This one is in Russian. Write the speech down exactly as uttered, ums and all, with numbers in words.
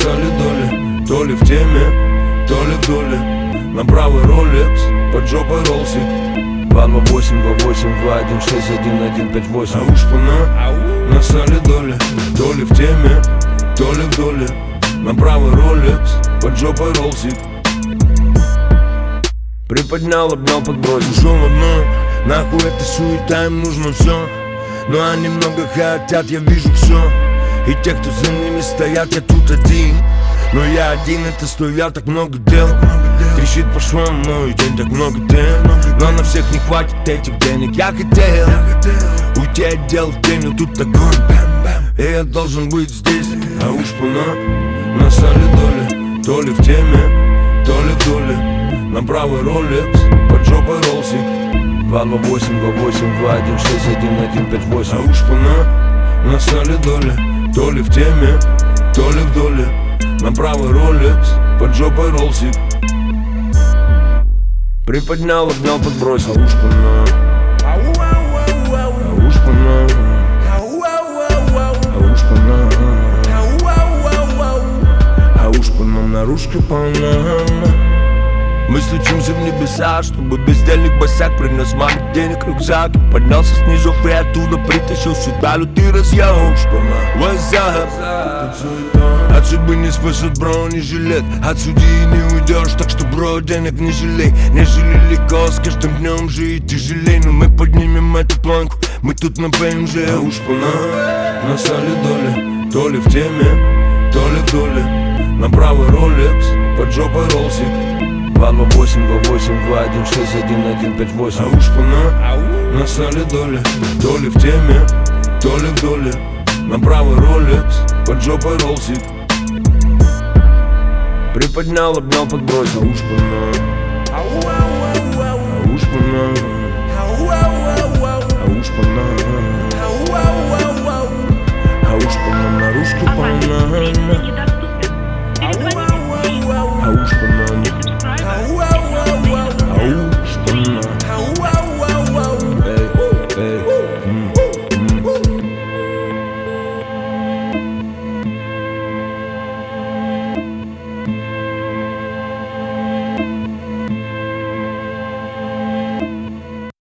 солидоле, то ли в теме, то ли в доле. На правый Rolex, под жопой ролсик. Два два восемь два восемь два один шесть один один пять восемь. А уж пана на солидоле, то ли в теме, то ли в доле. На правый Rolex, под жопой ролсик. Приподнял, обнял, подбросил. Шел одно, нахуй эта суета, им нужно все. Но они много хотят, я вижу все. И те, кто за ними стоят, я тут один. Но я один, это стоят так много дел. Трещит по швам, но и день так много дел. Но на всех не хватит этих денег. Я хотел уйти от дел в день, но тут такой и я должен быть здесь. А уж пана на солидоле, то ли в теме, то ли в доле. На правый Rolex, под жопой ролсик. Два два восемь два восемь два один шесть один один пять восемь. А уж пана на солидоле, то ли в теме, то ли в доле. На правый Rolex, под жопой ролсик. Приподнял, обнял, подбросил. А уж пана, а уж пана, а уж пана, а уж пана, наружка полна. Мы стучимся в небеса, чтобы бездельник босяк принес маме денег рюкзак. Поднялся снизу и оттуда притащил сюда лютый разъем. What's up? От судьбы не спасет бронежилет, от судьи не уйдешь, так что, бро, денег не жалей. Не жалели легко, с каждым днем жить тяжелей. Но мы поднимем эту планку, мы тут на ПМЖ. А уж пана на солидоле, то ли в теме, то ли в доле. На правый Rolex, под жопой ролсик. Два два восемь два восемь два один шесть один один пять восемь. А уж пана на солидоле, то ли в теме, то ли в доле. На правый Rolex, под жопой ролсик. Приподнял, обнял, подбросил. А уж пана, а уж пана.